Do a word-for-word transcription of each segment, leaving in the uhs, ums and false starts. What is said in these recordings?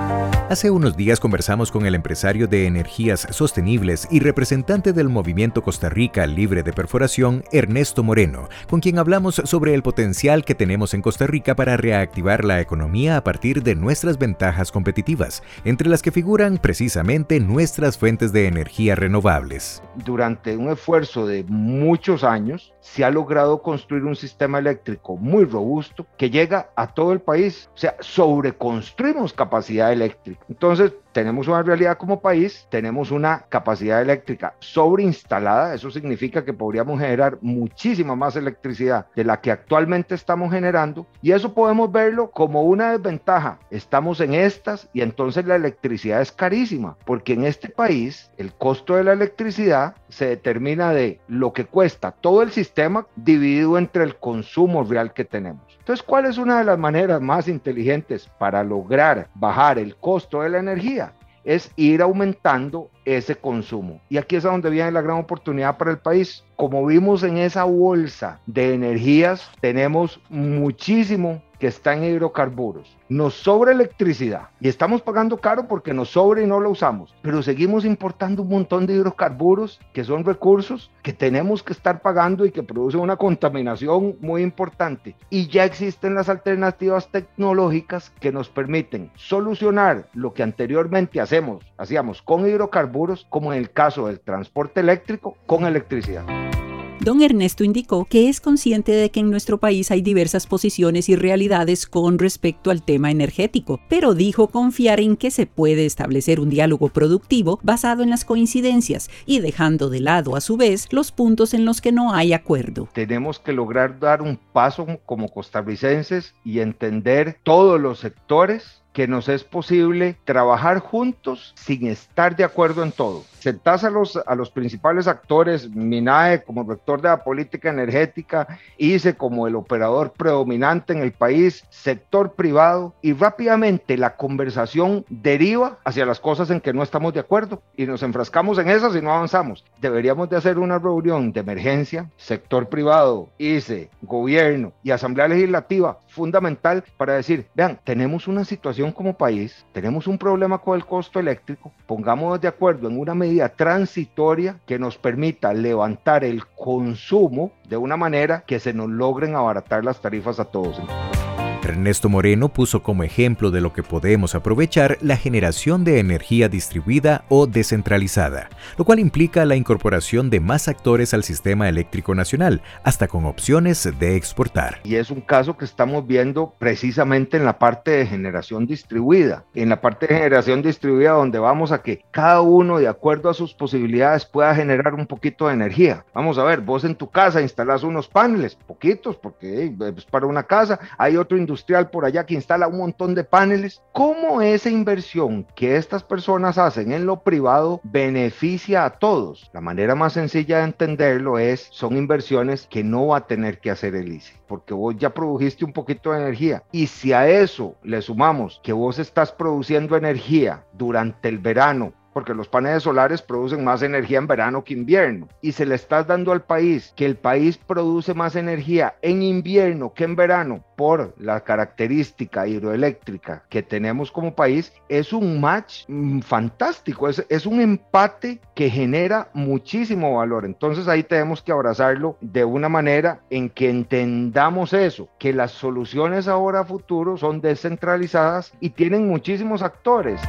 Hace unos días conversamos con el empresario de energías sostenibles y representante del movimiento Costa Rica Libre de Perforación, Ernesto Moreno, con quien hablamos sobre el potencial que tenemos en Costa Rica para reactivar la economía a partir de nuestras ventajas competitivas, entre las que figuran precisamente nuestras fuentes de energía renovables. Durante un esfuerzo de muchos años, se ha logrado construir un sistema eléctrico muy robusto que llega a todo el país. O sea, sobreconstruimos capacidad eléctrica. Entonces, tenemos una realidad como país, tenemos una capacidad eléctrica sobreinstalada. Eso significa que podríamos generar muchísima más electricidad de la que actualmente estamos generando, y eso podemos verlo como una desventaja. Estamos en estas y entonces la electricidad es carísima, porque en este país el costo de la electricidad se determina de lo que cuesta todo el sistema dividido entre el consumo real que tenemos. Entonces, ¿cuál es una de las maneras más inteligentes para lograr bajar el costo de la energía? Es ir aumentando ese consumo. Y aquí es a donde viene la gran oportunidad para el país. Como vimos en esa bolsa de energías, tenemos muchísimo que está en hidrocarburos. Nos sobra electricidad y estamos pagando caro porque nos sobra y no lo usamos, pero seguimos importando un montón de hidrocarburos que son recursos que tenemos que estar pagando y que producen una contaminación muy importante. Y ya existen las alternativas tecnológicas que nos permiten solucionar lo que anteriormente hacemos, hacíamos con hidrocarburos, como en el caso del transporte eléctrico, con electricidad. Don Ernesto indicó que es consciente de que en nuestro país hay diversas posiciones y realidades con respecto al tema energético, pero dijo confiar en que se puede establecer un diálogo productivo basado en las coincidencias y dejando de lado a su vez los puntos en los que no hay acuerdo. Tenemos que lograr dar un paso como costarricenses y entender todos los sectores que nos es posible trabajar juntos sin estar de acuerdo en todo. Sentás a los, a los principales actores, MINAE como rector de la política energética, I C E como el operador predominante en el país, sector privado, y rápidamente la conversación deriva hacia las cosas en que no estamos de acuerdo y nos enfrascamos en esas y no avanzamos. Deberíamos de hacer una reunión de emergencia, sector privado, I C E, gobierno y Asamblea Legislativa, fundamental para decir, vean, tenemos una situación como país, tenemos un problema con el costo eléctrico, pongámonos de acuerdo en una medida transitoria que nos permita levantar el consumo de una manera que se nos logren abaratar las tarifas a todos. Ernesto Moreno puso como ejemplo de lo que podemos aprovechar la generación de energía distribuida o descentralizada, lo cual implica la incorporación de más actores al sistema eléctrico nacional, hasta con opciones de exportar. Y es un caso que estamos viendo precisamente en la parte de generación distribuida, en la parte de generación distribuida donde vamos a que cada uno de acuerdo a sus posibilidades pueda generar un poquito de energía. Vamos a ver, vos en tu casa instalás unos paneles, poquitos porque hey, es para una casa, hay otro industrial por allá que instala un montón de paneles. ¿Cómo esa inversión que estas personas hacen en lo privado beneficia a todos? La manera más sencilla de entenderlo es, son inversiones que no va a tener que hacer el I C E, porque vos ya produjiste un poquito de energía, y si a eso le sumamos que vos estás produciendo energía durante el verano, porque los paneles solares producen más energía en verano que invierno, y se le estás dando al país que el país produce más energía en invierno que en verano por la característica hidroeléctrica que tenemos como país, es un match mmm, fantástico, es, es un empate que genera muchísimo valor. Entonces ahí tenemos que abrazarlo de una manera en que entendamos eso, que las soluciones ahora a futuro son descentralizadas y tienen muchísimos actores.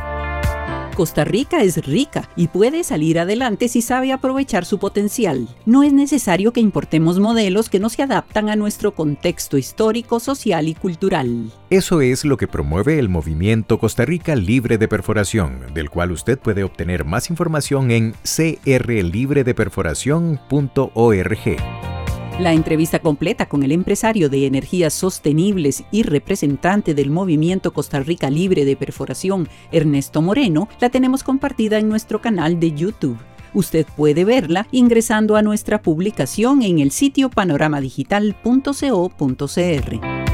Costa Rica es rica y puede salir adelante si sabe aprovechar su potencial. No es necesario que importemos modelos que no se adaptan a nuestro contexto histórico, social y cultural. Eso es lo que promueve el movimiento Costa Rica Libre de Perforación, del cual usted puede obtener más información en c r libre de perforación punto org. La entrevista completa con el empresario de energías sostenibles y representante del movimiento Costa Rica Libre de Perforación, Ernesto Moreno, la tenemos compartida en nuestro canal de YouTube. Usted puede verla ingresando a nuestra publicación en el sitio panorama digital punto co punto c r.